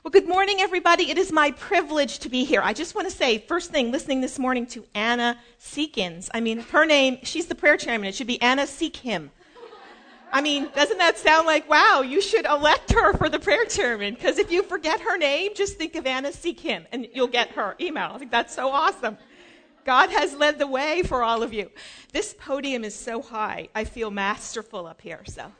Well, good morning, everybody. It is my privilege to be here. I just want to say, first thing, listening this morning to Anna Seekins. I mean, her name, she's the prayer chairman. It should be Anna Seek Him. I mean, doesn't that sound like, wow, you should elect her for the prayer chairman? Because if you forget her name, just think of Anna Seek Him, and you'll get her email. I think that's so awesome. God has led the way for all of you. This podium is so high, I feel masterful up here. So,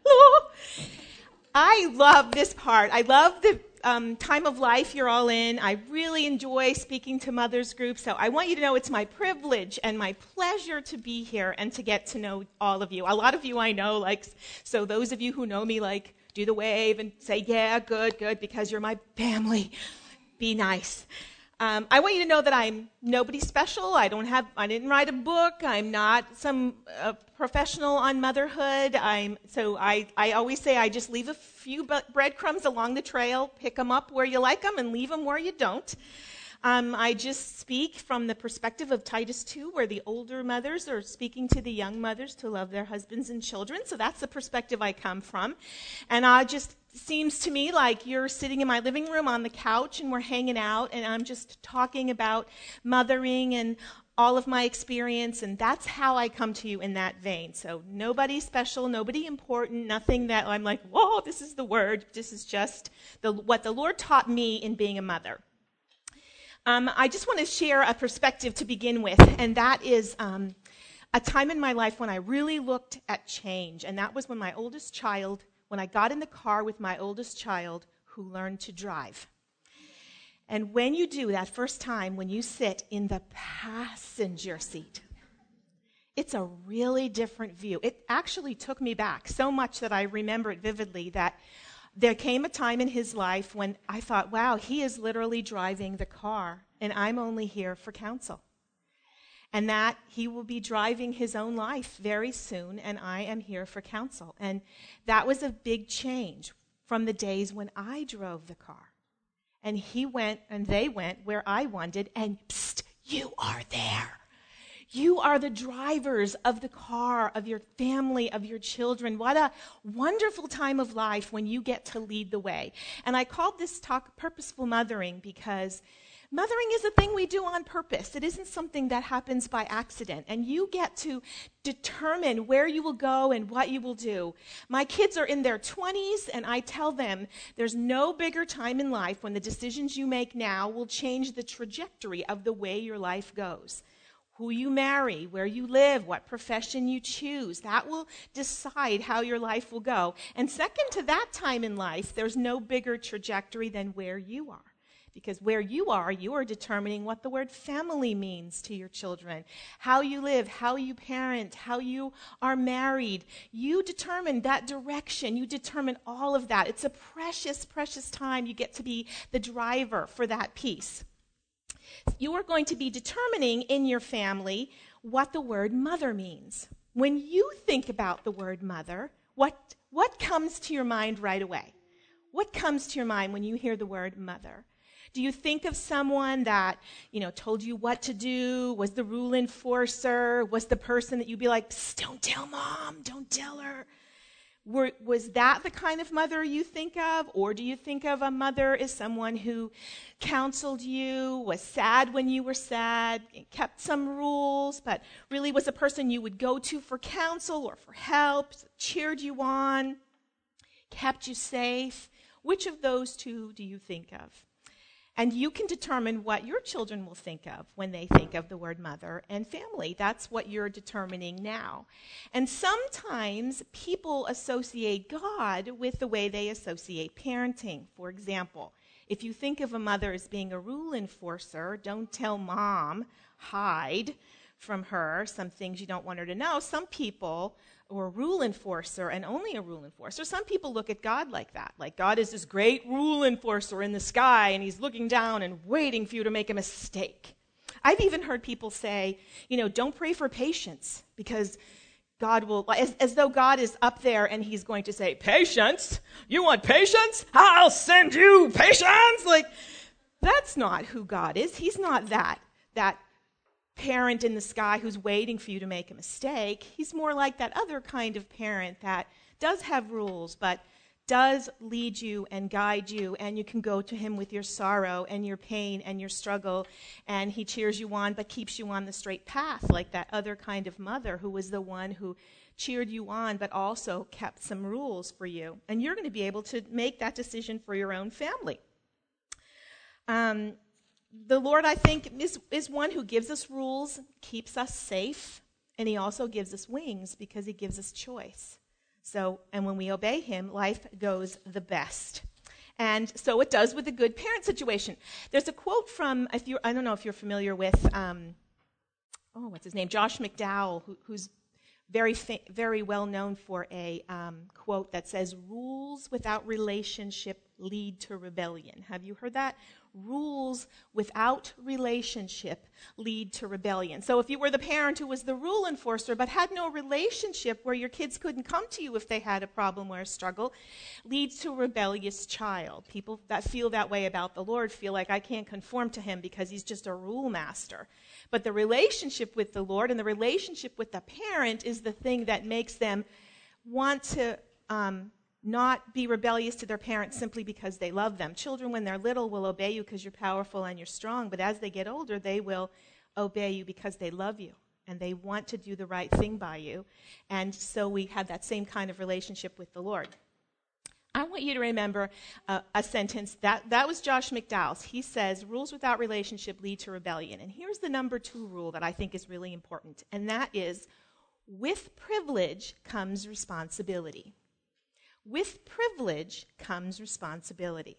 I love this part. I love the time of life you're all in. I really enjoy speaking to mothers groups. So I want you to know it's my privilege and my pleasure to be here and to get to know all of you. A lot of you I know, so those of you who know me, do the wave and say, yeah, good, because you're my family. Be nice. I want you to know that I'm nobody special. I didn't write a book. I'm not some professional on motherhood. I always say I just leave a few breadcrumbs along the trail, pick them up where you like them, and leave them where you don't. I just speak from the perspective of Titus 2, where the older mothers are speaking to the young mothers to love their husbands and children. So that's the perspective I come from. And seems to me like you're sitting in my living room on the couch and we're hanging out and I'm just talking about mothering and all of my experience, and that's how I come to you in that vein. So nobody special, nobody important, nothing that I'm like, whoa, this is the word. This is just what the Lord taught me in being a mother. I just want to share a perspective to begin with, and that is a time in my life when I really looked at change, and that was when I got in the car with my oldest child who learned to drive. And when you do that first time, when you sit in the passenger seat, it's a really different view. It actually took me back so much that I remember it vividly, that there came a time in his life when I thought, wow, he is literally driving the car, and I'm only here for counsel. And that he will be driving his own life very soon, and I am here for counsel. And that was a big change from the days when I drove the car. And he went, and they went where I wanted, and psst, you are there. You are the drivers of the car, of your family, of your children. What a wonderful time of life when you get to lead the way. And I called this talk Purposeful Mothering because mothering is a thing we do on purpose. It isn't something that happens by accident. And you get to determine where you will go and what you will do. My kids are in their 20s, and I tell them there's no bigger time in life when the decisions you make now will change the trajectory of the way your life goes. Who you marry, where you live, what profession you choose, that will decide how your life will go. And second to that time in life, there's no bigger trajectory than where you are. Because where you are determining what the word family means to your children, how you live, how you parent, how you are married. You determine that direction. You determine all of that. It's a precious, precious time. You get to be the driver for that piece. You are going to be determining in your family what the word mother means. When you think about the word mother, what comes to your mind right away? What comes to your mind when you hear the word mother? Do you think of someone that, told you what to do, was the rule enforcer, was the person that you'd be like, psst, don't tell mom, don't tell her? Was that the kind of mother you think of? Or do you think of a mother as someone who counseled you, was sad when you were sad, kept some rules, but really was a person you would go to for counsel or for help, cheered you on, kept you safe? Which of those two do you think of? And you can determine what your children will think of when they think of the word mother and family. That's what you're determining now. And sometimes people associate God with the way they associate parenting. For example, if you think of a mother as being a rule enforcer, don't tell mom, hide from her some things you don't want her to know. Some people, or a rule enforcer and only a rule enforcer, some people look at God like that. Like God is this great rule enforcer in the sky and he's looking down and waiting for you to make a mistake. I've even heard people say, don't pray for patience because God will, as though God is up there and he's going to say, patience? You want patience? I'll send you patience! That's not who God is. He's not that parent in the sky who's waiting for you to make a mistake. He's more like that other kind of parent that does have rules but does lead you and guide you, and you can go to him with your sorrow and your pain and your struggle, and he cheers you on but keeps you on the straight path, like that other kind of mother who was the one who cheered you on but also kept some rules for you. And you're going to be able to make that decision for your own family. The Lord, I think, is one who gives us rules, keeps us safe, and he also gives us wings because he gives us choice. So, and when we obey him, life goes the best. And so it does with the good parent situation. There's a quote from, I don't know if you're familiar with, what's his name? Josh McDowell, who's very well known for a quote that says, "Rules without relationship lead to rebellion." Have you heard that? Rules without relationship lead to rebellion. So if you were the parent who was the rule enforcer but had no relationship where your kids couldn't come to you if they had a problem or a struggle, leads to a rebellious child. People that feel that way about the Lord feel like, I can't conform to him because he's just a rule master. But the relationship with the Lord and the relationship with the parent is the thing that makes them want to not be rebellious to their parents simply because they love them. Children, when they're little, will obey you because you're powerful and you're strong, but as they get older, they will obey you because they love you and they want to do the right thing by you. And so we have that same kind of relationship with the Lord. I want you to remember a sentence. That was Josh McDowell's. He says, rules without relationship lead to rebellion. And here's the number 2 rule that I think is really important, and that is, with privilege comes responsibility. With privilege comes responsibility.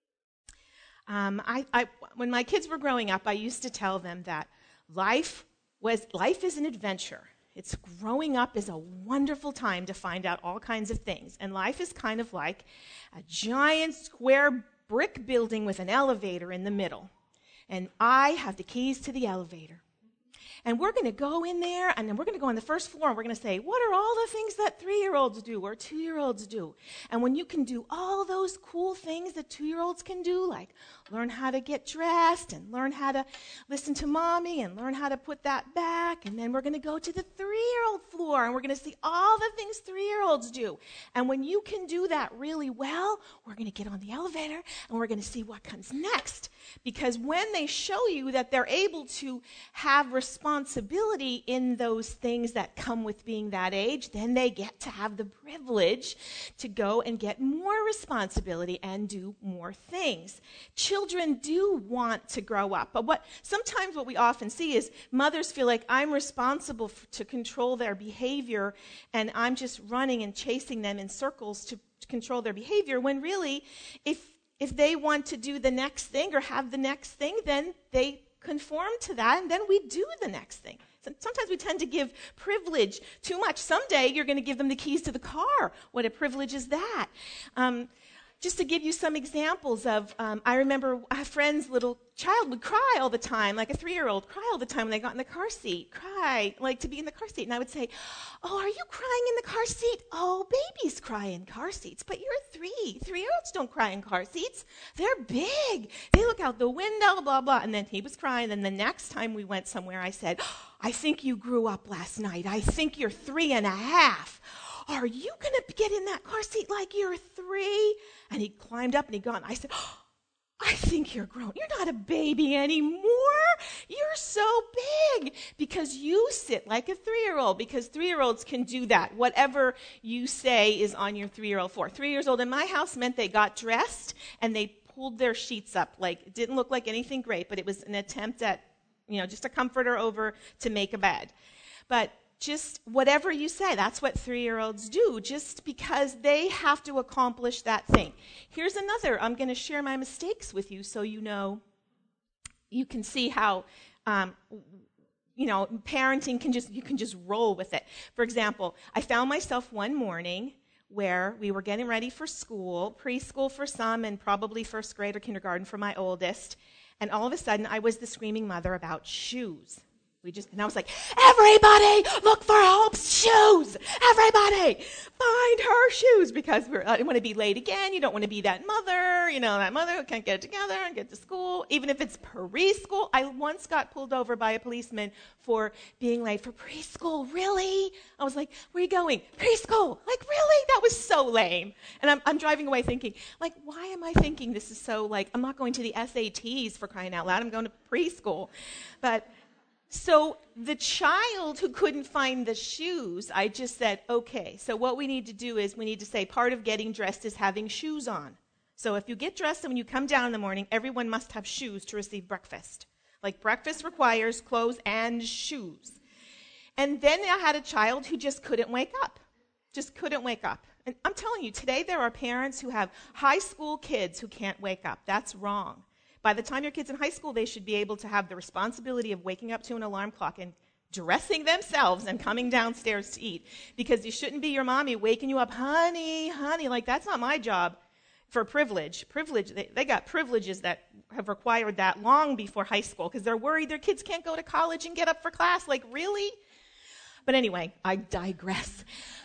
When my kids were growing up, I used to tell them that life is an adventure. Growing up is a wonderful time to find out all kinds of things. And life is kind of like a giant square brick building with an elevator in the middle. And I have the keys to the elevator. And we're going to go in there, and then we're going to go on the first floor, and we're going to say, what are all the things that 3-year-olds do or 2-year-olds do? And when you can do all those cool things that 2-year-olds can do, like learn how to get dressed and learn how to listen to mommy and learn how to put that back, and then we're going to go to the 3-year-old floor, and we're going to see all the things 3-year-olds do. And when you can do that really well, we're going to get on the elevator, and we're going to see what comes next. Because when they show you that they're able to have responsibility in those things that come with being that age, then they get to have the privilege to go and get more responsibility and do more things. Children do want to grow up, but sometimes what we often see is mothers feel like, I'm responsible to control their behavior, and I'm just running and chasing them in circles to control their behavior, when really, if they want to do the next thing or have the next thing, then they conform to that, and then we do the next thing. Sometimes we tend to give privilege too much. Someday you're going to give them the keys to the car. What a privilege is that? Just to give you some examples of, I remember a friend's little child would cry all the time, like a 3-year-old, cry all the time when they got in the car seat, cry, like to be in the car seat. And I would say, oh, are you crying in the car seat? Oh, babies cry in car seats, but you're 3. 3-year-olds don't cry in car seats. They're big. They look out the window, blah, blah. And then he was crying. Then the next time we went somewhere, I said, I think you grew up last night. I think you're 3.5. Are you going to get in that car seat like you're 3? And he climbed up and he got in. I said, I think you're grown. You're not a baby anymore. You're so big because you sit like a 3-year-old, because 3-year-olds can do that. Whatever you say is on your 3-year-old floor. 3 years old in my house meant they got dressed and they pulled their sheets up. Like, it didn't look like anything great, but it was an attempt at, just a comforter over to make a bed. But just whatever you say, that's what 3-year-olds do, just because they have to accomplish that thing. Here's another. I'm going to share my mistakes with you so you can see how, parenting you can just roll with it. For example, I found myself one morning where we were getting ready for school, preschool for some, and probably first grade or kindergarten for my oldest, and all of a sudden I was the screaming mother about shoes. And I was like, everybody, look for Hope's shoes. Everybody, find her shoes, because I don't want to be late again. You don't want to be that mother, that mother who can't get it together and get to school, even if it's preschool. I once got pulled over by a policeman for being late for preschool. Really? I was like, where are you going? Preschool. Like, really? That was so lame. And I'm driving away thinking, like, why am I thinking this is so, like, I'm not going to the SATs for crying out loud. I'm going to preschool. So the child who couldn't find the shoes, I just said, okay, so what we need to do is we need to say part of getting dressed is having shoes on. So if you get dressed and when you come down in the morning, everyone must have shoes to receive breakfast. Like, breakfast requires clothes and shoes. And then I had a child who just couldn't wake up. And I'm telling you, today there are parents who have high school kids who can't wake up. That's wrong. By the time your kid's in high school, they should be able to have the responsibility of waking up to an alarm clock and dressing themselves and coming downstairs to eat. Because you shouldn't be your mommy waking you up, honey, like, that's not my job. For privilege, they got privileges that have required that long before high school, because they're worried their kids can't go to college and get up for class. Like, really? But anyway, I digress.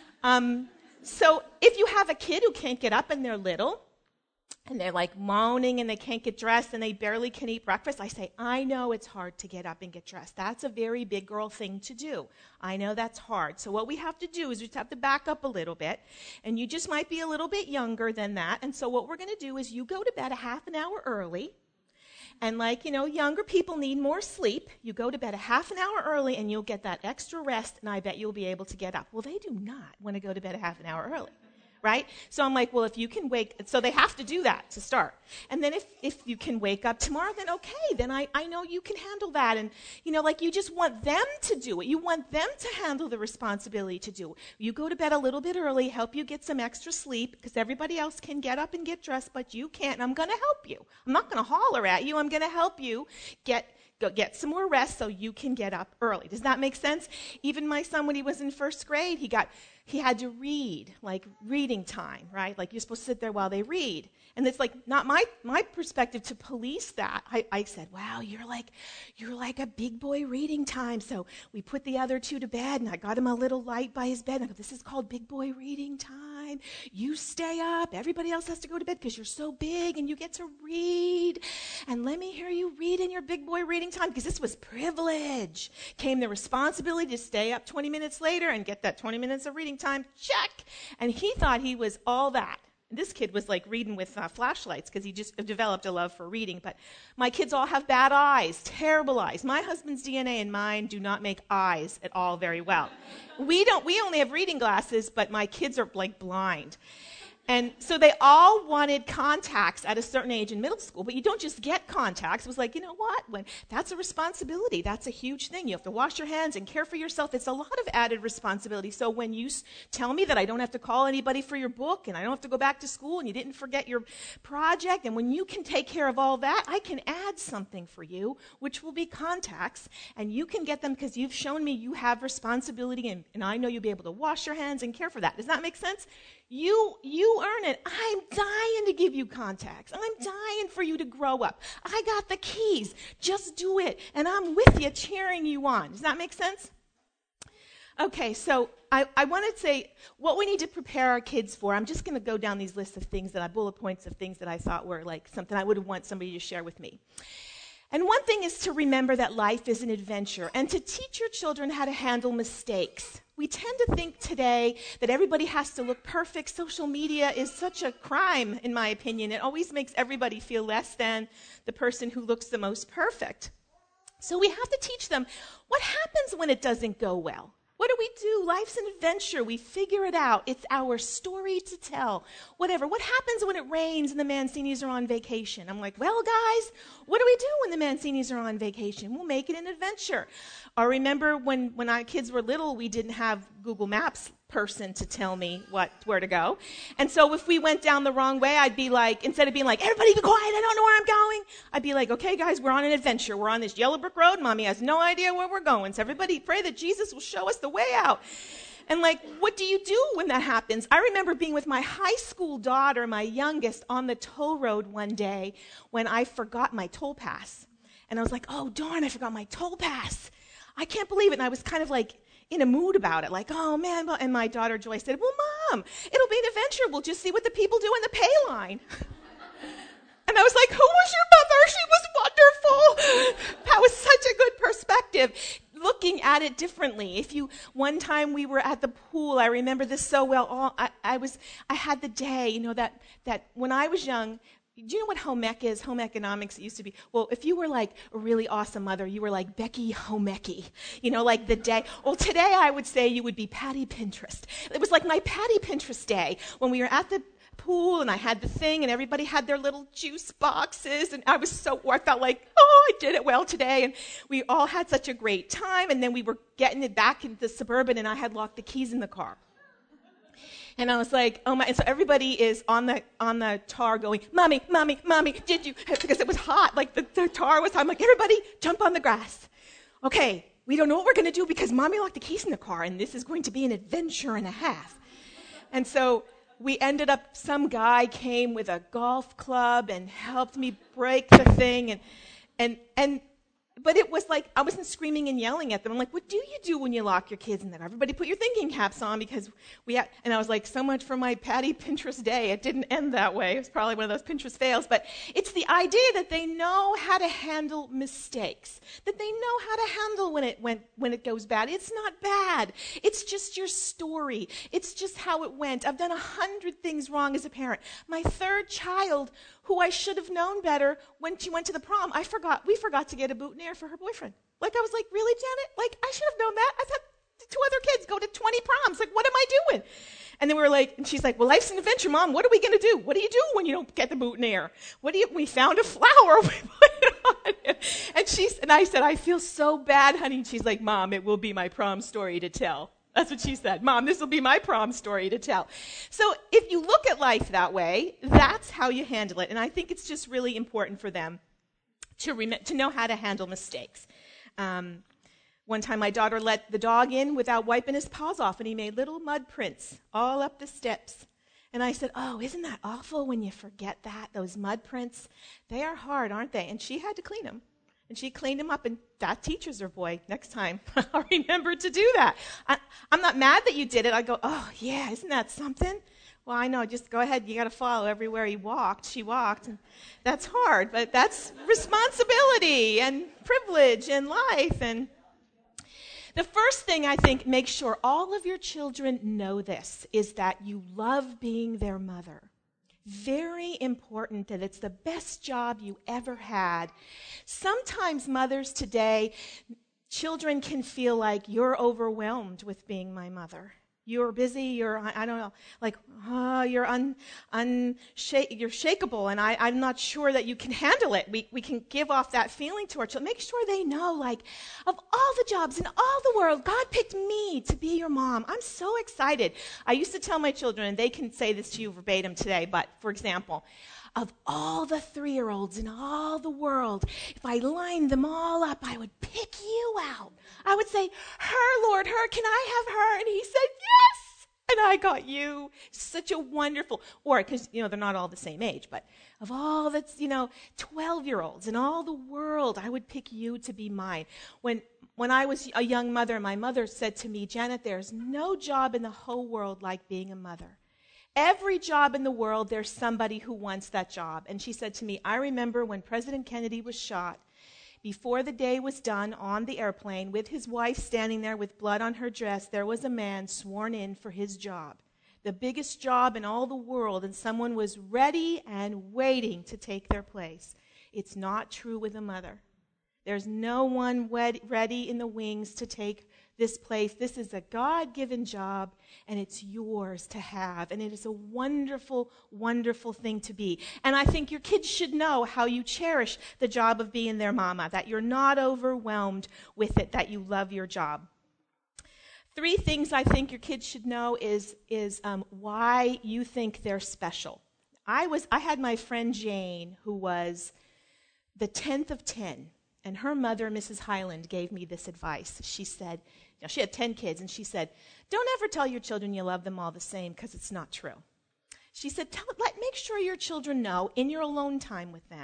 So if you have a kid who can't get up and they're little, and they're like moaning and they can't get dressed and they barely can eat breakfast, I say, I know it's hard to get up and get dressed. That's a very big girl thing to do. I know that's hard. So what we have to do is we just have to back up a little bit. And you just might be a little bit younger than that. And so what we're going to do is you go to bed a half an hour early. And younger people need more sleep. You go to bed a half an hour early and you'll get that extra rest, and I bet you'll be able to get up. Well, they do not want to go to bed a half an hour early. Right? So I'm like, well, if you can so they have to do that to start. And then if you can wake up tomorrow, then okay, then I know you can handle that. And, you just want them to do it. You want them to handle the responsibility to do it. You go to bed a little bit early, help you get some extra sleep, because everybody else can get up and get dressed, but you can't, and I'm going to help you. I'm not going to holler at you. I'm going to help you get some more rest so you can get up early. Does that make sense? Even my son, when he was in first grade, he had to read, like reading time, right? Like, you're supposed to sit there while they read. And it's like not my perspective to police that. I said, wow, you're like a big boy reading time. So we put the other two to bed, and I got him a little light by his bed. And I go, this is called big boy reading time. You stay up. Everybody else has to go to bed because you're so big and you get to read. And let me hear you read in your big boy reading time, because this was privilege. Came the responsibility to stay up 20 minutes later and get that 20 minutes of reading time. Check. And he thought he was all that. This kid was like reading with flashlights, because he just developed a love for reading. But my kids all have bad eyes, terrible eyes. My husband's DNA and mine do not make eyes at all very well. We only have reading glasses, but my kids are like blind. And so they all wanted contacts at a certain age in middle school, but you don't just get contacts. It was like, you know what? That's a responsibility. That's a huge thing. You have to wash your hands and care for yourself. It's a lot of added responsibility. So when you tell me that I don't have to call anybody for your book, and I don't have to go back to school, and you didn't forget your project, and when you can take care of all that, I can add something for you, which will be contacts, and you can get them because you've shown me you have responsibility, and I know you'll be able to wash your hands and care for that. Does that make sense? You earn it. I'm dying to give you contacts. I'm dying for you to grow up. I got the keys. Just do it. And I'm with you, cheering you on. Does that make sense? Okay, so I want to say what we need to prepare our kids for. I'm just going to go down these lists of things bullet points of things that I thought were like something I would want somebody to share with me. And one thing is to remember that life is an adventure, and to teach your children how to handle mistakes. We tend to think today that everybody has to look perfect. Social media is such a crime, in my opinion. It always makes everybody feel less than the person who looks the most perfect. So we have to teach them what happens when it doesn't go well. What do we do? Life's an adventure. We figure it out. It's our story to tell. Whatever. What happens when it rains and the Mancinis are on vacation? I'm like, well, guys, what do we do when the Mancinis are on vacation? We'll make it an adventure. Or remember when our kids were little, we didn't have Google Maps person to tell me where to go. And so if we went down the wrong way, I'd be like, instead of being like, everybody be quiet, I don't know where I'm going, I'd be like, okay, guys, we're on an adventure. We're on this yellow brick road. Mommy has no idea where we're going. So everybody pray that Jesus will show us the way out. And like, what do you do when that happens? I remember being with my high school daughter, my youngest, on the toll road one day when I forgot my toll pass. And I was like, oh, darn, I forgot my toll pass. I can't believe it. And I was kind of like in a mood about it, like, oh man. And my daughter Joy said, well, Mom, it'll be an adventure. We'll just see what the people do in the pay line. And I was like, who was your mother? She was wonderful. That was such a good perspective, looking at it differently. One time we were at the pool, I remember this so well. I had the day, that when I was young. Do you know what home ec is? Home economics used to be. Well, if you were like a really awesome mother, you were like Becky Homecki. Like the day. Well, today I would say you would be Patty Pinterest. It was like my Patty Pinterest day when we were at the pool and I had the thing and everybody had their little juice boxes and I felt like, oh, I did it well today. And we all had such a great time. And then we were getting it back into the Suburban and I had locked the keys in the car. And I was like, oh my, and so everybody is on the tar going, Mommy, did you, because it was hot, like the tar was hot. I'm like, everybody jump on the grass. Okay, we don't know what we're going to do because Mommy locked the keys in the car and this is going to be an adventure and a half. And so we ended up, some guy came with a golf club and helped me break the thing but it was like, I wasn't screaming and yelling at them. I'm like, what do you do when you lock your kids in there? Everybody put your thinking caps on because and I was like, so much for my Patty Pinterest day. It didn't end that way. It was probably one of those Pinterest fails. But it's the idea that they know how to handle mistakes, that they know how to handle when it goes bad. It's not bad. It's just your story. It's just how it went. I've done 100 things wrong as a parent. My third child, who I should have known better, when she went to the prom, we forgot to get a boutonniere for her boyfriend. Like, I was like, really, Janet? Like, I should have known that. I thought 2 other kids go to 20 proms. Like, what am I doing? And then we were like, and she's like, well, life's an adventure, Mom. What are we going to do? What do you do when you don't get the boutonniere? We found a flower. We put it on. And I said, I feel so bad, honey. And she's like, Mom, it will be my prom story to tell. That's what she said. Mom, this will be my prom story to tell. So if you look at life that way, that's how you handle it. And I think it's just really important for them to know how to handle mistakes. One time my daughter let the dog in without wiping his paws off, and he made little mud prints all up the steps. And I said, oh, isn't that awful when you forget that, those mud prints? They are hard, aren't they? And she had to clean them. And she cleaned him up, and that teaches her, boy, next time I'll remember to do that. I'm not mad that you did it. I go, oh, yeah, isn't that something? Well, I know, just go ahead. You got to follow everywhere she walked. And that's hard, but that's responsibility and privilege and life. And the first thing I think, make sure all of your children know this, is that you love being their mother. Very important, that it's the best job you ever had. Sometimes mothers today, children can feel like you're overwhelmed with being my mother. You're busy, you're shakeable, and I'm not sure that you can handle it. We can give off that feeling to our children. Make sure they know, like, of all the jobs in all the world, God picked me to be your mom. I'm so excited. I used to tell my children, and they can say this to you verbatim today, but, for example, of all the 3-year-olds in all the world, if I lined them all up, I would pick you out. I would say, her, Lord, her, can I have her? And he said, yes. And I got you. Such a wonderful, or because, they're not all the same age, but of all the, 12-year-olds in all the world, I would pick you to be mine. When I was a young mother, my mother said to me, Janet, there's no job in the whole world like being a mother. Every job in the world, there's somebody who wants that job. And she said to me, I remember when President Kennedy was shot, before the day was done on the airplane, with his wife standing there with blood on her dress, there was a man sworn in for his job, the biggest job in all the world, and someone was ready and waiting to take their place. It's not true with a mother. There's no one ready in the wings to take this place. This is a God-given job, and it's yours to have. And it is a wonderful, wonderful thing to be. And I think your kids should know how you cherish the job of being their mama, that you're not overwhelmed with it, that you love your job. 3 things I think your kids should know is why you think they're special. I had my friend Jane, who was the 10th of 10. And her mother, Mrs. Highland, gave me this advice. She said, she had 10 kids, and she said, don't ever tell your children you love them all the same, because it's not true. She said, make sure your children know in your alone time with them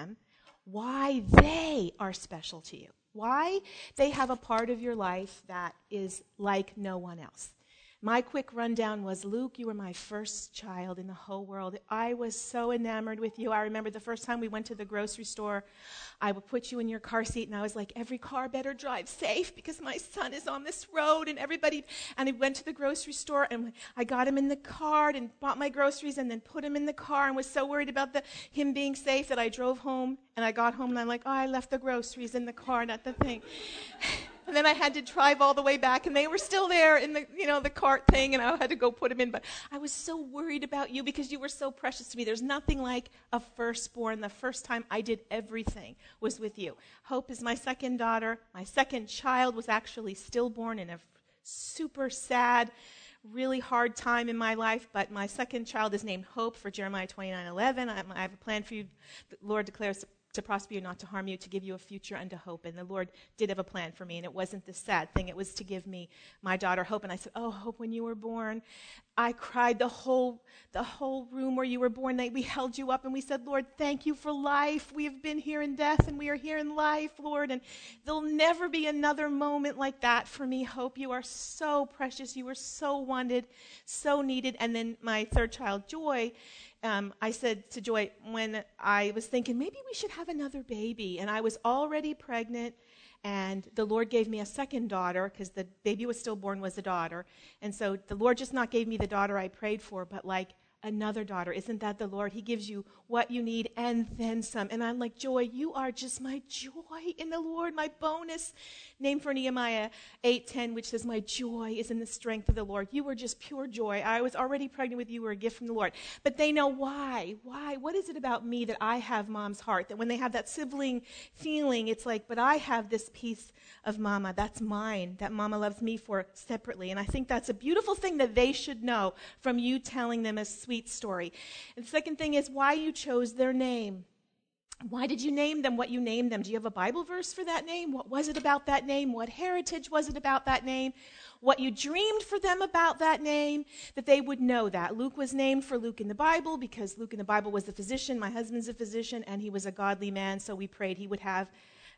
why they are special to you, why they have a part of your life that is like no one else. My quick rundown was, Luke, you were my first child in the whole world. I was so enamored with you. I remember the first time we went to the grocery store, I would put you in your car seat, and I was like, every car better drive safe because my son is on this road, and I went to the grocery store, and I got him in the car and bought my groceries and then put him in the car and was so worried about him being safe that I drove home, and I got home, and I'm like, oh, I left the groceries in the car, not the thing. And then I had to drive all the way back, and they were still there in the cart thing, and I had to go put them in. But I was so worried about you because you were so precious to me. There's nothing like a firstborn. The first time I did everything was with you. Hope is my second daughter. My second child was actually stillborn in a super sad, really hard time in my life, but my second child is named Hope for Jeremiah 29:11. I have a plan for you. The Lord declares to prosper you, not to harm you, to give you a future and a hope. And the Lord did have a plan for me, and it wasn't this sad thing. It was to give me my daughter Hope. And I said, oh, Hope, when you were born, I cried the whole room where you were born. We held you up, and we said, Lord, thank you for life. We have been here in death, and we are here in life, Lord. And there'll never be another moment like that for me, Hope. You are so precious. You are so wanted, so needed. And then my third child, Joy, I said to Joy, when I was thinking, maybe we should have another baby, and I was already pregnant, and the Lord gave me a second daughter, because the baby was stillborn, was a daughter, and so the Lord just not gave me the daughter I prayed for, but like another daughter. Isn't that the Lord? He gives you what you need and then some. And I'm like, Joy, you are just my joy in the Lord, my bonus. Name for Nehemiah 8:10, which says, my joy is in the strength of the Lord. You were just pure joy. I was already pregnant with you. You were a gift from the Lord. But they know why. Why? What is it about me that I have mom's heart? That when they have that sibling feeling, it's like, but I have this piece of mama. That's mine. That mama loves me for separately. And I think that's a beautiful thing that they should know from you telling them a sweet story. And the second thing is why you chose their name. Why did you name them what you named them? Do you have a Bible verse for that name? What was it about that name? What heritage was it about that name? What you dreamed for them about that name, that they would know that. Luke was named for Luke in the Bible because Luke in the Bible was the physician. My husband's a physician, and he was a godly man, so we prayed he would have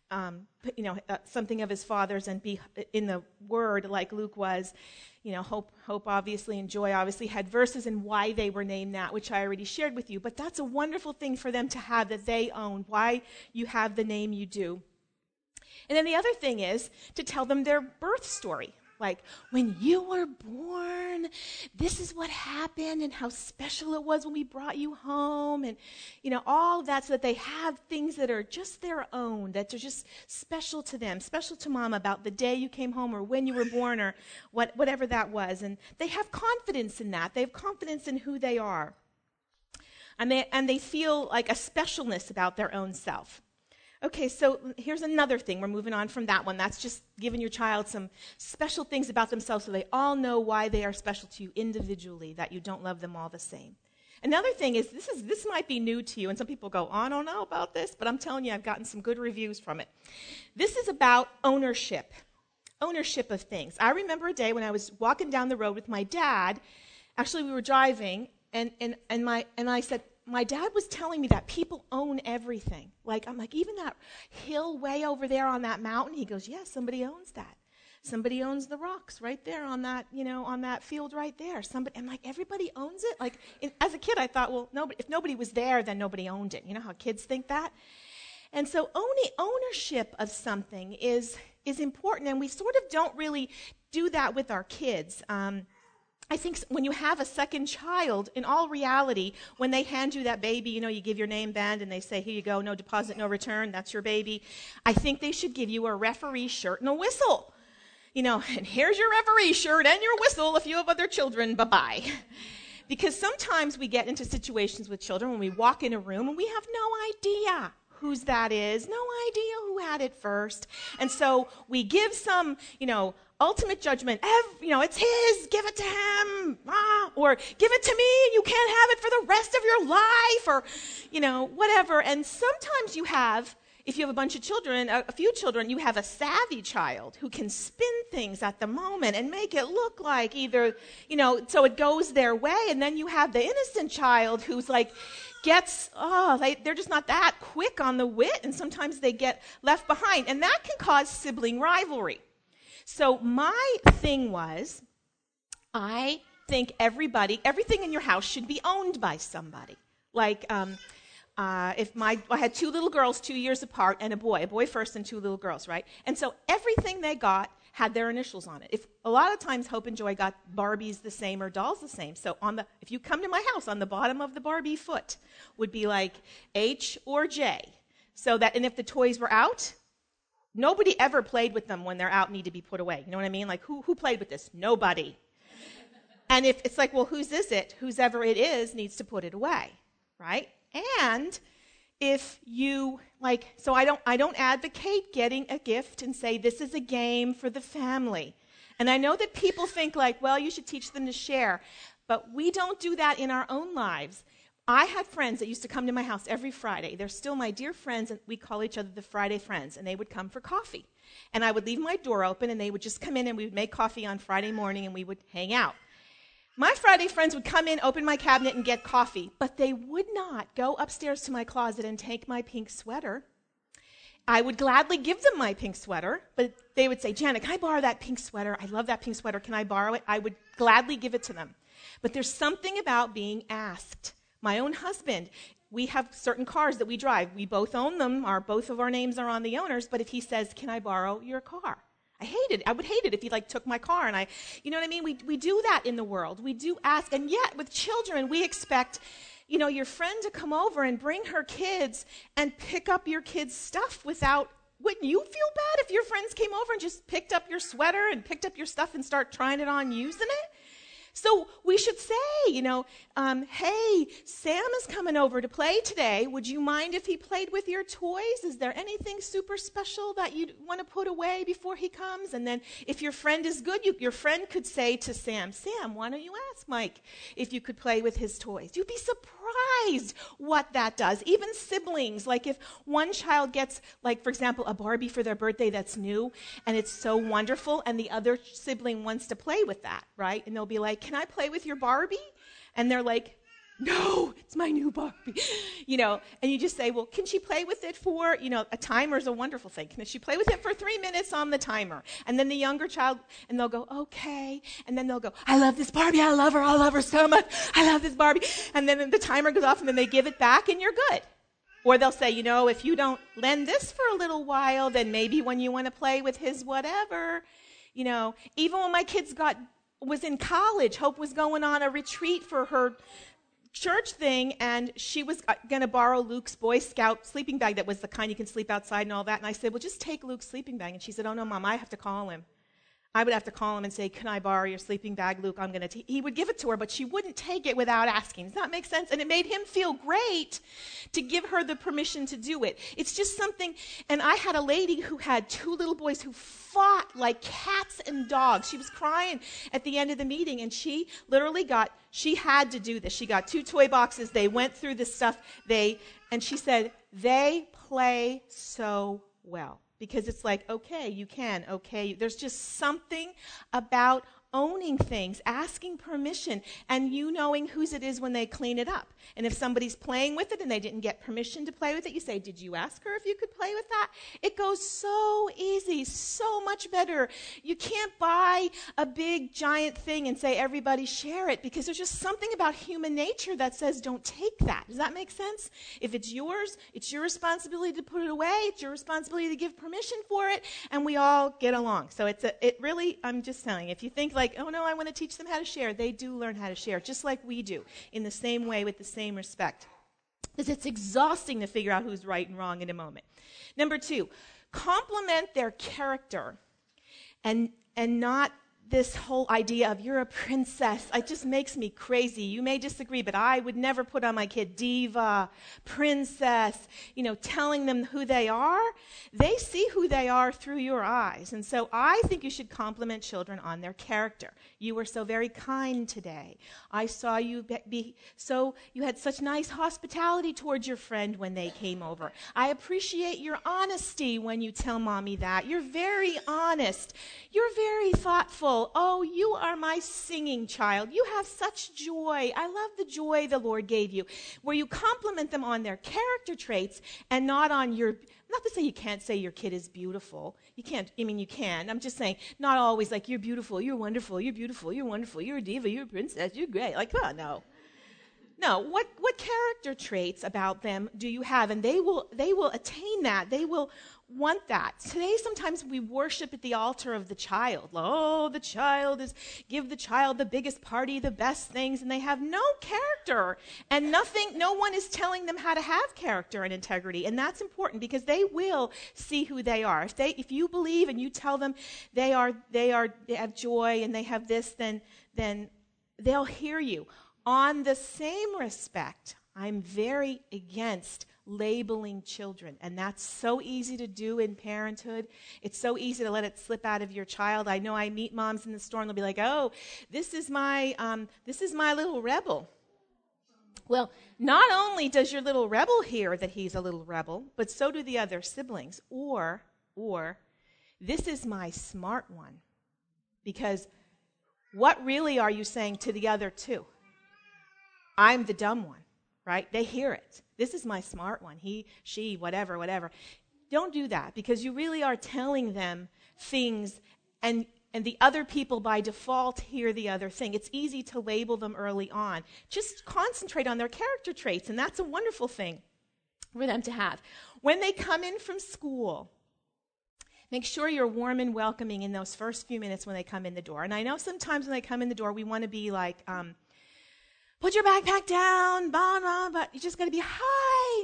something of his father's and be in the Word like Luke was. Hope obviously and Joy obviously had verses in why they were named that, which I already shared with you. But that's a wonderful thing for them to have, that they own, why you have the name you do. And then the other thing is to tell them their birth story. Like, when you were born, this is what happened and how special it was when we brought you home, and, all of that, so that they have things that are just their own, that are just special to them, special to Mom, about the day you came home or when you were born or whatever that was. And they have confidence in that. They have confidence in who they are. And they feel like a specialness about their own self. Okay, so here's another thing. We're moving on from that one. That's just giving your child some special things about themselves so they all know why they are special to you individually, that you don't love them all the same. Another thing is, this might be new to you, and some people go, I don't know about this, but I'm telling you, I've gotten some good reviews from it. This is about ownership of things. I remember a day when I was walking down the road with my dad. Actually, we were driving, and I said, my dad was telling me that people own everything. I'm like, even that hill way over there on that mountain? He goes, yes, somebody owns that. Somebody owns the rocks right there on that, on that field right there. I'm like, everybody owns it? As a kid, I thought, well, if nobody was there, then nobody owned it. You know how kids think that? And so ownership of something is important, and we sort of don't really do that with our kids. I think when you have a second child, in all reality, when they hand you that baby, you give your name band and they say, here you go, no deposit, no return, that's your baby. I think they should give you a referee shirt and a whistle. And here's your referee shirt and your whistle. If you have other children, bye-bye. Because sometimes we get into situations with children when we walk in a room and we have no idea whose that is, no idea who had it first. And so we give some, ultimate judgment. It's his, give it to him. Or give it to me, you can't have it for the rest of your life, or, whatever. And sometimes if you have a bunch of children, a few children, you have a savvy child who can spin things at the moment and make it look like either, so it goes their way. And then you have the innocent child who's like, they're just not that quick on the wit, and sometimes they get left behind, and that can cause sibling rivalry. So my thing was, I think everything in your house should be owned by somebody. Like, I had two little girls 2 years apart, and a boy first and two little girls, right? And so everything they got had their initials on it. If a lot of times Hope and Joy got Barbies the same or dolls the same. So if you come to my house, on the bottom of the Barbie foot would be like H or J. And if the toys were out, nobody ever played with them when they're out and need to be put away. You know what I mean? Like, who played with this? Nobody. And if it's like, well, whose is it? Whosever it is needs to put it away, right? And if you, so I don't advocate getting a gift and say, this is a game for the family. And I know that people think like, well, you should teach them to share. But we don't do that in our own lives. I had friends that used to come to my house every Friday. They're still my dear friends, and we call each other the Friday Friends. And they would come for coffee. And I would leave my door open, and they would just come in, and we would make coffee on Friday morning, and we would hang out. My Friday friends would come in, open my cabinet, and get coffee, but they would not go upstairs to my closet and take my pink sweater. I would gladly give them my pink sweater, but they would say, Janet, can I borrow that pink sweater? I love that pink sweater. Can I borrow it? I would gladly give it to them. But there's something about being asked. My own husband, we have certain cars that we drive. We both own them. Both of our names are on the owners, but if he says, can I borrow your car? I would hate it if he took my car, and you know what I mean? We do that in the world. We do ask, and yet with children, we expect, your friend to come over and bring her kids and pick up your kids' stuff wouldn't you feel bad if your friends came over and just picked up your sweater and picked up your stuff and start trying it on, using it? So we should say, hey, Sam is coming over to play today. Would you mind if he played with your toys? Is there anything super special that you'd want to put away before he comes? And then if your friend is good, your friend could say to Sam, why don't you ask Mike if you could play with his toys? You'd be surprised what that does. Even siblings, like if one child gets, for example, a Barbie for their birthday that's new, and it's so wonderful, and the other sibling wants to play with that, right? And they'll be like, can I play with your Barbie? And they're like, no, it's my new Barbie. And you just say, well, can she play with it for, a timer is a wonderful thing. Can she play with it for 3 minutes on the timer? And then the younger child, and they'll go, okay. And then they'll go, I love this Barbie. I love her so much. I love this Barbie. And then the timer goes off, and then they give it back, and you're good. Or they'll say, if you don't lend this for a little while, then maybe when you want to play with his whatever, even when my kids was in college, Hope was going on a retreat for her church thing, and she was going to borrow Luke's Boy Scout sleeping bag that was the kind you can sleep outside and all that. And I said, well, just take Luke's sleeping bag. And she said, oh, no, Mom, I have to call him. I would have to call him and say, can I borrow your sleeping bag, Luke? He would give it to her, but she wouldn't take it without asking. Does that make sense? And it made him feel great to give her the permission to do it. It's just something, and I had a lady who had two little boys who fought like cats and dogs. She was crying at the end of the meeting, and she had to do this. She got 2 toy boxes. They went through the stuff. And she said, they play so well. Because it's like, okay, you can, okay. There's just something about owning things, asking permission, and you knowing whose it is when they clean it up. And if somebody's playing with it and they didn't get permission to play with it, you say, did you ask her if you could play with that? It goes so easy, so much better. You can't buy a big, giant thing and say, everybody share it, because there's just something about human nature that says, don't take that. Does that make sense? If it's yours, it's your responsibility to put it away. It's your responsibility to give permission for it, and we all get along. So I'm just telling you, if you think oh no, I want to teach them how to share, they do learn how to share, just like we do, in the same way, with the same respect. Because it's exhausting to figure out who's right and wrong in a moment. Number 2, compliment their character and not this whole idea of you're a princess. It just makes me crazy. You may disagree, but I would never put on my kid diva, princess, telling them who they are. They see who they are through your eyes. And so I think you should compliment children on their character. You were so very kind today. I saw you you had such nice hospitality towards your friend when they came over. I appreciate your honesty when you tell Mommy that. You're very honest. You're very thoughtful. joyful. Oh, you are my singing child. You have such joy. I love the joy the Lord gave you. Where you compliment them on their character traits and not on your, not to say you can't say your kid is beautiful. You can't, I mean, you can. I'm just saying, not always like, you're beautiful, you're wonderful, you're beautiful, you're wonderful, you're a diva, you're a princess, you're great. Like, oh, no. No, what character traits about them do you have? And they will attain that. They will want that. Today, sometimes we worship at the altar of the child. Oh, the child is, give the child the biggest party, the best things, and they have no character. And no one is telling them how to have character and integrity. And that's important because they will see who they are. If you believe and you tell them they have joy and they have this, then they'll hear you. On the same respect, I'm very against labeling children, and that's so easy to do in parenthood. It's so easy to let it slip out of your child. I know I meet moms in the store, and they'll be like, "Oh, this is my little rebel." Well, not only does your little rebel hear that he's a little rebel, but so do the other siblings. Or, this is my smart one, because what really are you saying to the other two? I'm the dumb one, right? They hear it. This is my smart one. He, she, whatever. Don't do that, because you really are telling them things, and the other people by default hear the other thing. It's easy to label them early on. Just concentrate on their character traits, and that's a wonderful thing for them to have. When they come in from school, make sure you're warm and welcoming in those first few minutes when they come in the door. And I know sometimes when they come in the door, we want to be like, put your backpack down, but you just got to be, hi,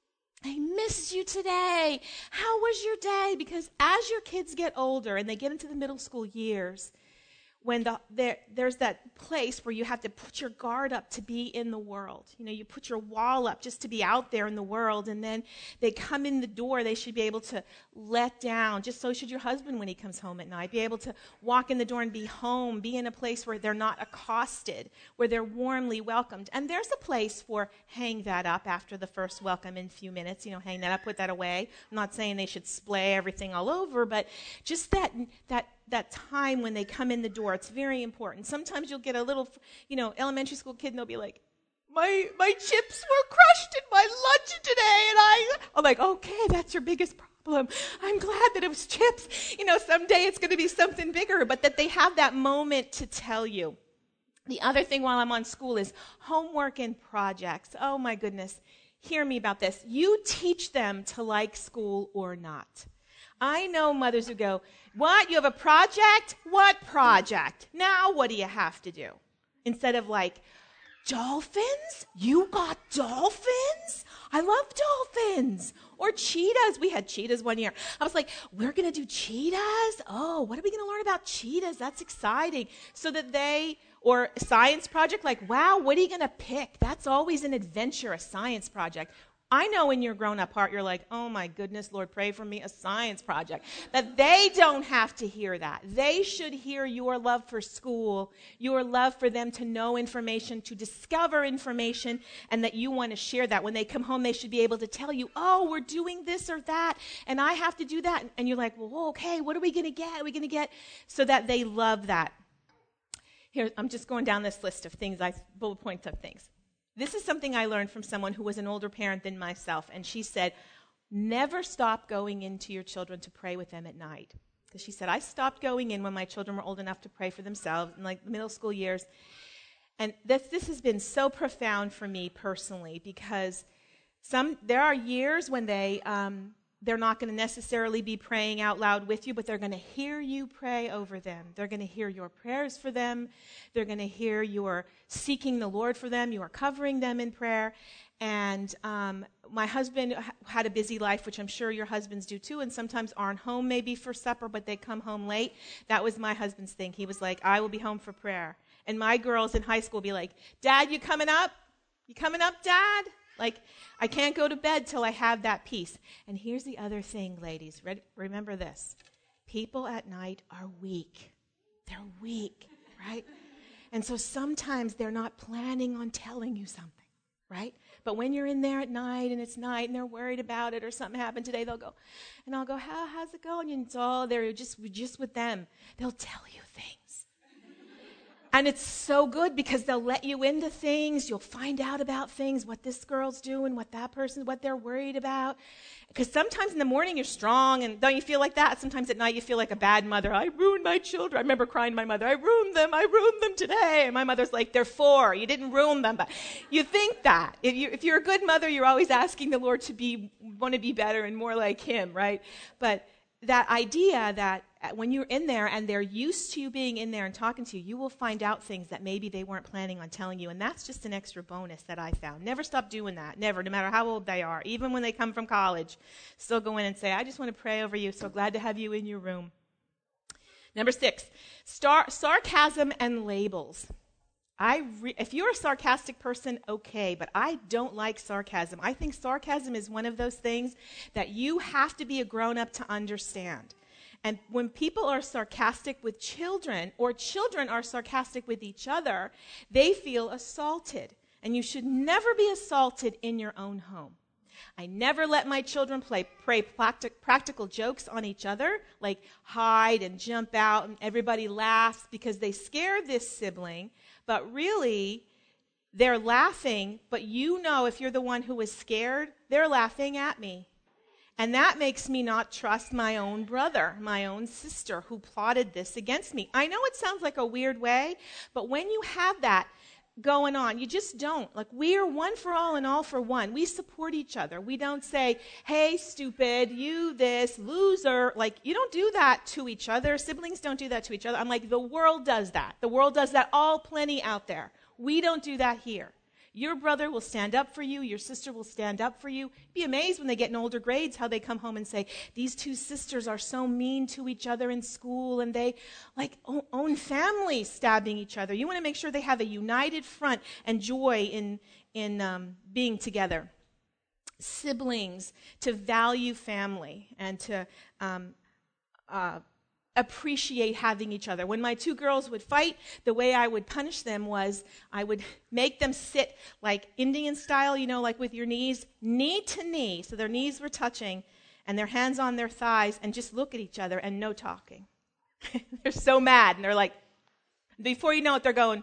I missed you today. How was your day? Because as your kids get older and they get into the middle school years, when there's that place where you have to put your guard up to be in the world. You know, you put your wall up just to be out there in the world, and then they come in the door, they should be able to let down. Just so should your husband when he comes home at night. Be able to walk in the door and be home, be in a place where they're not accosted, where they're warmly welcomed. And there's a place for hang that up after the first welcome in a few minutes. You know, hang that up, put that away. I'm not saying they should splay everything all over, but just that time when they come in the door, it's very important. Sometimes you'll get a little, elementary school kid, and they'll be like, my chips were crushed in my lunch today, and I'm like, okay, that's your biggest problem. I'm glad that it was chips. Someday it's going to be something bigger, but that they have that moment to tell you. The other thing while I'm on school is homework and projects. Oh, my goodness. Hear me about this. You teach them to like school or not. I know mothers who go, what, you have a project? What project? Now what do you have to do? Instead of like, dolphins? You got dolphins? I love dolphins. Or cheetahs. We had cheetahs one year. I was like, we're going to do cheetahs? Oh, what are we going to learn about cheetahs? That's exciting. So that or a science project, like, wow, what are you going to pick? That's always an adventure, a science project. I know in your grown-up heart, you're like, oh my goodness, Lord, pray for me, a science project. But they don't have to hear that. They should hear your love for school, your love for them to know information, to discover information, and that you want to share that. When they come home, they should be able to tell you, oh, we're doing this or that, and I have to do that. And you're like, well, okay, what are we going to get? Are we going to get? So that they love that. Here, I'm just going down this list of things, bullet points of things. This is something I learned from someone who was an older parent than myself, and she said, never stop going into your children to pray with them at night. Because she said, I stopped going in when my children were old enough to pray for themselves in like the middle school years. And this has been so profound for me personally, because there are years when they're not going to necessarily be praying out loud with you, but they're going to hear you pray over them. They're going to hear your prayers for them. They're going to hear you are seeking the Lord for them. You are covering them in prayer. And my husband had a busy life, which I'm sure your husbands do too, and sometimes aren't home maybe for supper, but they come home late. That was my husband's thing. He was like, I will be home for prayer. And my girls in high school will be like, Dad, you coming up? You coming up, Dad? Like, I can't go to bed till I have that peace. And here's the other thing, ladies. Remember this. People at night are weak. They're weak, right? And so sometimes they're not planning on telling you something, right? But when you're in there at night and it's night and they're worried about it or something happened today, they'll go, and I'll go, how's it going? And it's all, they're just with them. They'll tell you things. And it's so good because they'll let you into things. You'll find out about things, what this girl's doing, what that person, what they're worried about. Because sometimes in the morning you're strong, and don't you feel like that? Sometimes at night you feel like a bad mother. I ruined my children. I remember crying to my mother, I ruined them today. And my mother's like, they're 4. You didn't ruin them. But you think that. If you're a good mother, you're always asking the Lord to want to be better and more like him, right? But that idea that when you're in there and they're used to you being in there and talking to you, you will find out things that maybe they weren't planning on telling you. And that's just an extra bonus that I found. Never stop doing that. Never, no matter how old they are. Even when they come from college, still go in and say, I just want to pray over you. So glad to have you in your room. Number 6, sarcasm and labels. If you're a sarcastic person, okay, but I don't like sarcasm. I think sarcasm is one of those things that you have to be a grown-up to understand. And when people are sarcastic with children, or children are sarcastic with each other, they feel assaulted. And you should never be assaulted in your own home. I never let my children play practical jokes on each other, like hide and jump out and everybody laughs because they scared this sibling. But really, they're laughing, but you know if you're the one who was scared, they're laughing at me. And that makes me not trust my own brother, my own sister who plotted this against me. I know it sounds like a weird way, but when you have that going on, you just don't. Like, we are one for all and all for one. We support each other. We don't say, hey, stupid, you this, loser. Like, you don't do that to each other. Siblings don't do that to each other. I'm like, the world does that. The world does that all plenty out there. We don't do that here. Your brother will stand up for you. Your sister will stand up for you. Be amazed when they get in older grades how they come home and say, these 2 sisters are so mean to each other in school, and they like own families stabbing each other. You want to make sure they have a united front and joy in being together. Siblings, to value family and to appreciate having each other. When my 2 girls would fight, the way I would punish them was I would make them sit like Indian style, like with your knees, knee to knee, so their knees were touching and their hands on their thighs, and just look at each other and no talking. They're so mad, and they're like, before you know it, they're going,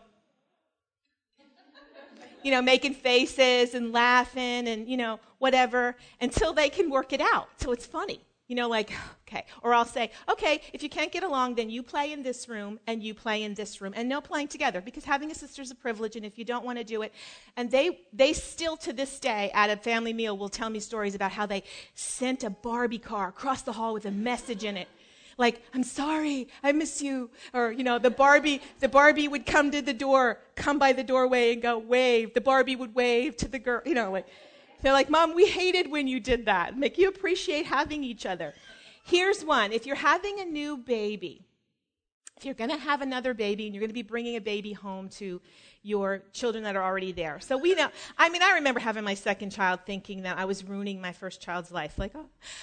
making faces and laughing and, whatever, until they can work it out. So it's funny. Okay. Or I'll say, okay, if you can't get along, then you play in this room and you play in this room. And no playing together, because having a sister is a privilege, and if you don't want to do it. And they still to this day at a family meal will tell me stories about how they sent a Barbie car across the hall with a message in it. Like, I'm sorry, I miss you. Or, the Barbie would come by the doorway and go, wave. The Barbie would wave to the girl, They're like, Mom, we hated when you did that. Make you appreciate having each other. Here's one. If you're having a new baby, if you're going to have another baby and you're going to be bringing a baby home to your children that are already there. So we know, I remember having my second child thinking that I was ruining my first child's life. Like,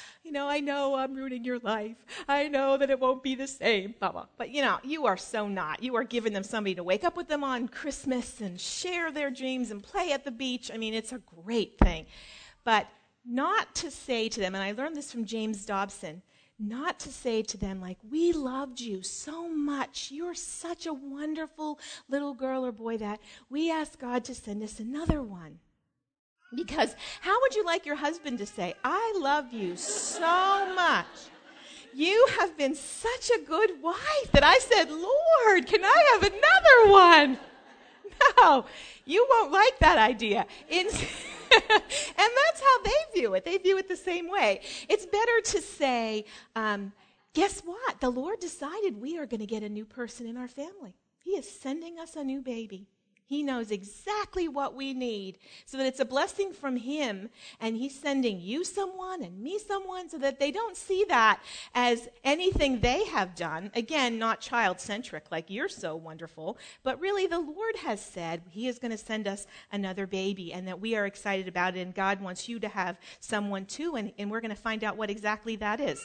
I know I'm ruining your life. I know that it won't be the same, blah, blah. But, you are so not. You are giving them somebody to wake up with them on Christmas and share their dreams and play at the beach. It's a great thing. But not to say to them, and I learned this from James Dobson, not to say to them, like, we loved you so much. You're such a wonderful little girl or boy that we asked God to send us another one. Because how would you like your husband to say, I love you so much. You have been such a good wife that I said, Lord, can I have another one? No, you won't like that idea. And that's how they view it. They view it the same way. It's better to say, guess what? The Lord decided we are going to get a new person in our family. He is sending us a new baby. He knows exactly what we need so that it's a blessing from him, and he's sending you someone and me someone so that they don't see that as anything they have done. Again, not child-centric, like you're so wonderful, but really the Lord has said he is going to send us another baby and that we are excited about it, and God wants you to have someone too, and we're going to find out what exactly that is.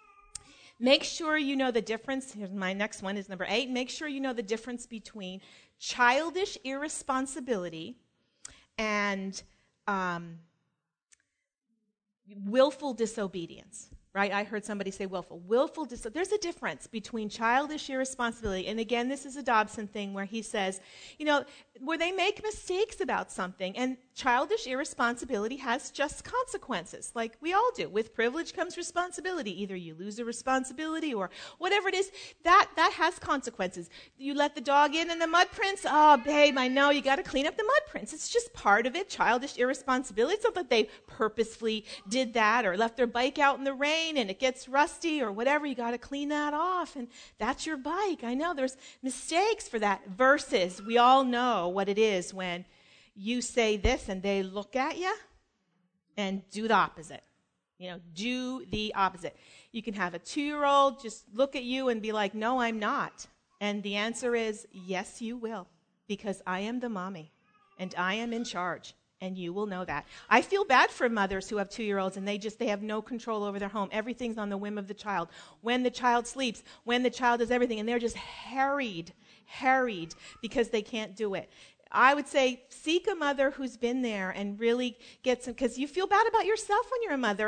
Make sure you know the difference. Here's my next one is number 8. Make sure you know the difference between childish irresponsibility and willful disobedience. right? I heard somebody say willful. There's a difference between childish irresponsibility, and again, this is a Dobson thing where he says, where they make mistakes about something, and childish irresponsibility has just consequences, like we all do. With privilege comes responsibility. Either you lose a responsibility or whatever it is, that has consequences. You let the dog in and the mud prints, oh, babe, I know, you got to clean up the mud prints. It's just part of it, childish irresponsibility. It's not that they purposefully did that or left their bike out in the rain and it gets rusty or whatever. You got to clean that off, and that's your bike. I know there's mistakes for that. Versus, we all know what it is when you say this and they look at you and do the opposite. Do the opposite. You can have a 2-year-old just look at you and be like, no, I'm not. And the answer is, yes, you will, because I am the mommy and I am in charge. And you will know that. I feel bad for mothers who have 2-year-olds and they have no control over their home. Everything's on the whim of the child. When the child sleeps, when the child does everything, and they're just harried because they can't do it. I would say seek a mother who's been there and really get some, because you feel bad about yourself when you're a mother.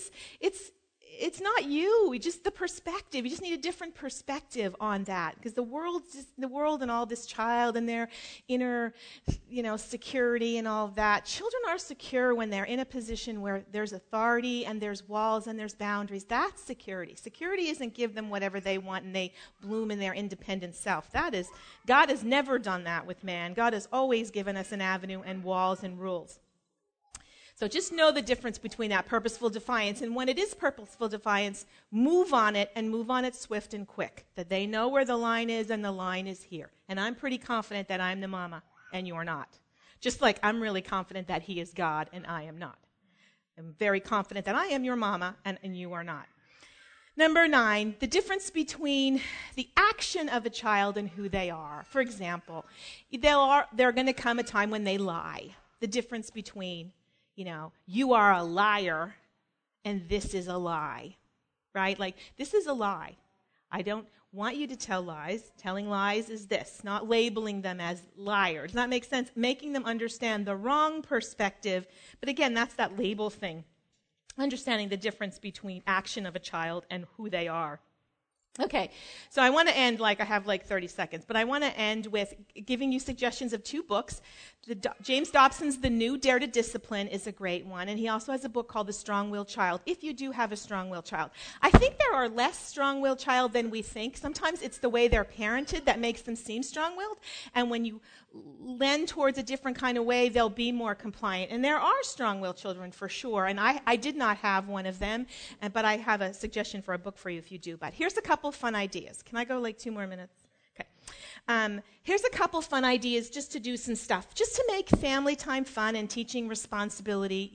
It's not you, just the perspective. You just need a different perspective on that, because the world and all this child and their inner, security and all of that. Children are secure when they're in a position where there's authority and there's walls and there's boundaries. That's security. Security isn't give them whatever they want and they bloom in their independent self. God has never done that with man. God has always given us an avenue and walls and rules. So just know the difference between that purposeful defiance, and when it is purposeful defiance, move on it and move on it swift and quick, that they know where the line is and the line is here. And I'm pretty confident that I'm the mama and you're not. Just like I'm really confident that he is God and I am not. I'm very confident that I am your mama and you are not. Number 9, the difference between the action of a child and who they are. For example, there going to come a time when they lie. The difference between you are a liar and this is a lie, right? Like, this is a lie. I don't want you to tell lies. Telling lies is this, not labeling them as liars. Does that make sense? Making them understand the wrong perspective. But again, that's that label thing. Understanding the difference between action of a child and who they are. Okay, so I want to end, I have 30 seconds, but I want to end with giving you suggestions of 2 books. James Dobson's The New Dare to Discipline is a great one, and he also has a book called The Strong-Willed Child, if you do have a strong-willed child. I think there are less strong-willed child than we think. Sometimes it's the way they're parented that makes them seem strong-willed, and when you lend towards a different kind of way, they'll be more compliant. And there are strong-willed children for sure, and I did not have one of them, but I have a suggestion for a book for you if you do. But here's a couple fun ideas. Can I go 2 more minutes? Okay. Here's a couple fun ideas just to do some stuff, just to make family time fun and teaching responsibility.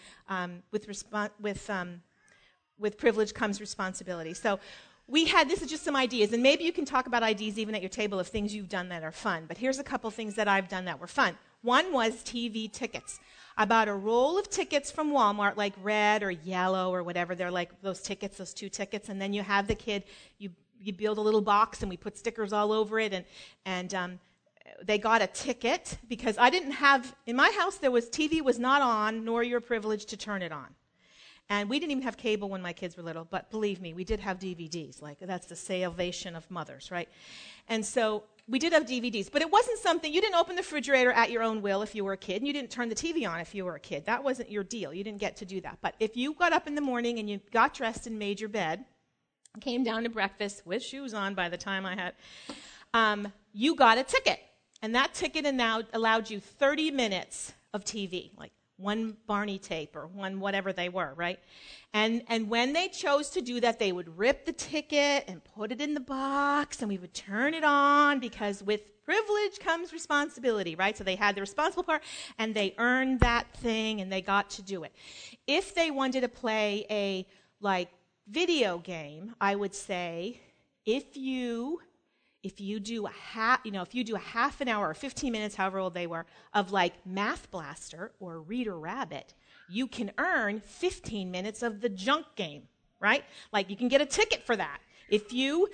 With privilege comes responsibility. So this is just some ideas, and maybe you can talk about ideas even at your table of things you've done that are fun. But here's a couple things that I've done that were fun. One was TV tickets. I bought a roll of tickets from Walmart, like red or yellow or whatever. They're like those 2 tickets, and then you have the kid, you build a little box, and we put stickers all over it, and they got a ticket, because I didn't have, in my house, TV was not on, nor your privilege to turn it on. And we didn't even have cable when my kids were little, but believe me, we did have DVDs. That's the salvation of mothers, right? And so we did have DVDs, but it wasn't something, you didn't open the refrigerator at your own will if you were a kid, and you didn't turn the TV on if you were a kid. That wasn't your deal. You didn't get to do that. But if you got up in the morning and you got dressed and made your bed, came down to breakfast with shoes on by the time I had, you got a ticket. And that ticket allowed you 30 minutes of TV, one Barney tape or one whatever they were, right? And when they chose to do that, they would rip the ticket and put it in the box, and we would turn it on, because with privilege comes responsibility, right? So they had the responsible part, and they earned that thing, and they got to do it. If they wanted to play a video game, I would say, if you do a half an hour or 15 minutes, however old they were, of Math Blaster or Reader Rabbit, you can earn 15 minutes of the junk game, right? You can get a ticket for that. If you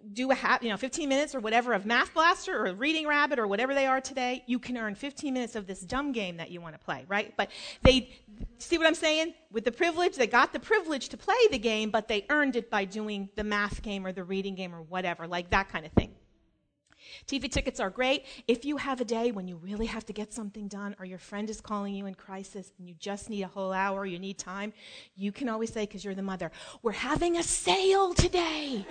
do 15 minutes or whatever of Math Blaster or Reading Rabbit or whatever they are today, you can earn 15 minutes of this dumb game that you want to play, right? But they, see what I'm saying? With the privilege, they got the privilege to play the game, but they earned it by doing the math game or the reading game or whatever, like that kind of thing. TV tickets are great. If you have a day when you really have to get something done or your friend is calling you in crisis and you just need a whole hour, you need time, you can always say, because you're the mother, we're having a sale today.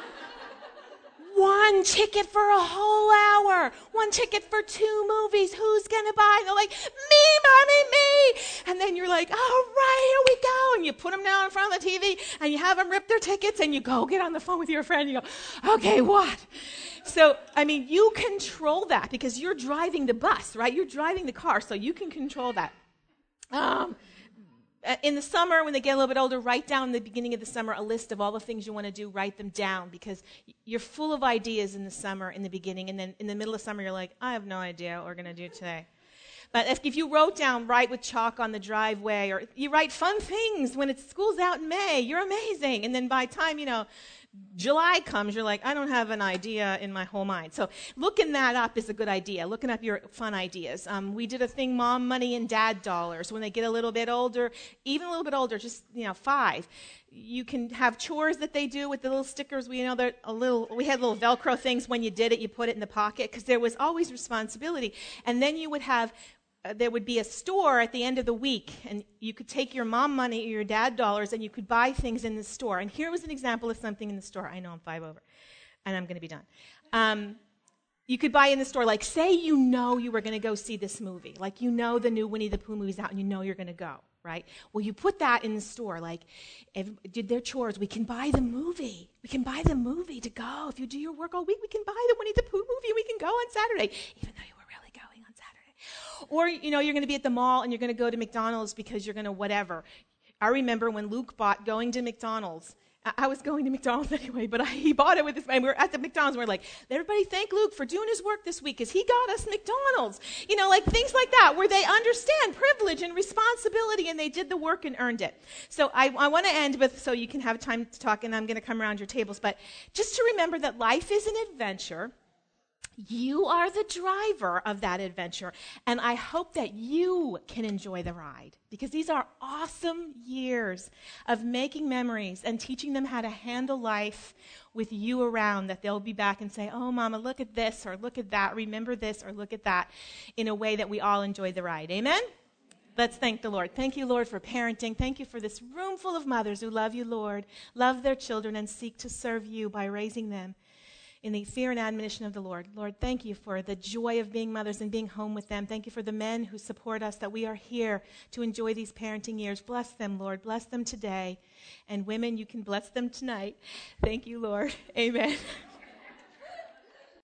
1 ticket for a whole hour. 1 ticket for 2 movies. Who's going to buy? They're like, me, mommy, me. And then you're like, all right, here we go. And you put them down in front of the TV and you have them rip their tickets and you go get on the phone with your friend and you go, okay, what? So, you control that because you're driving the bus, right? You're driving the car, so you can control that. In the summer, when they get a little bit older, write down in the beginning of the summer a list of all the things you want to do. Write them down because you're full of ideas in the summer, in the beginning, and then in the middle of summer, you're like, I have no idea what we're going to do today. But if you wrote down, write with chalk on the driveway, or you write fun things when school's out in May, you're amazing. And then by the time, July comes, you're like, I don't have an idea in my whole mind. So looking that up is a good idea, looking up your fun ideas. We did a thing, Mom Money and Dad Dollars. When they get a little bit older, even a little bit older, just 5, you can have chores that they do with the little stickers. We had little Velcro things. When you did it, you put it in the pocket because there was always responsibility. And then you would have there would be a store at the end of the week, and you could take your mom money or your dad dollars, and you could buy things in the store. And here was an example of something in the store. I know I'm 5 over, and I'm going to be done. You could buy in the store, like say you were going to go see this movie. Like the new Winnie the Pooh movie's out, and you're going to go, right? Well, you put that in the store. Like, did their chores, we can buy the movie. We can buy the movie to go. If you do your work all week, we can buy the Winnie the Pooh movie, and we can go on Saturday, even though you were really going on Saturday. Or, you're going to be at the mall and you're going to go to McDonald's because you're going to whatever. I remember when Luke bought going to McDonald's. I was going to McDonald's anyway, but he bought it with his friend. We were at the McDonald's and we're like, everybody thank Luke for doing his work this week because he got us McDonald's. Like things like that where they understand privilege and responsibility and they did the work and earned it. So I want to end with, so you can have time to talk, and I'm going to come around your tables, but just to remember that life is an adventure. You are the driver of that adventure, and I hope that you can enjoy the ride because these are awesome years of making memories and teaching them how to handle life with you around, that they'll be back and say, oh, Mama, look at this or look at that, remember this or look at that, in a way that we all enjoy the ride. Amen? Let's thank the Lord. Thank you, Lord, for parenting. Thank you for this room full of mothers who love you, Lord, love their children, and seek to serve you by raising them in the fear and admonition of the Lord. Lord, thank you for the joy of being mothers and being home with them. Thank you for the men who support us, that we are here to enjoy these parenting years. Bless them, Lord. Bless them today. And women, you can bless them tonight. Thank you, Lord. Amen.